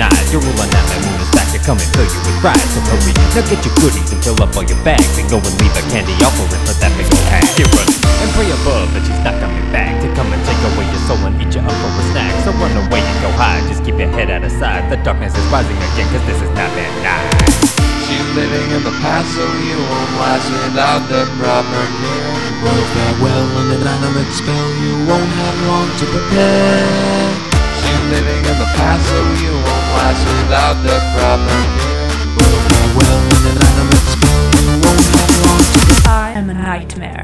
night. You're rolling out my moon is back to come and fill you with pride. So hurry, now get your goodies and fill up all your bags, and go and leave a candy offering for that big old hat. Get running and pray above that she's not coming back to come and take away your soul and eat you up for a snack. So run away and go hide, just keep your head out of sight. The darkness is rising again, cause this is not that night. She's living in the past, so you won't last without the proper care. Well, farewell and a dynamic spell, you won't have long to prepare. She's living in the past, so you won't last without the proper care. Well, farewell and a dynamic spell, you won't have long to prepare. I am a nightmare.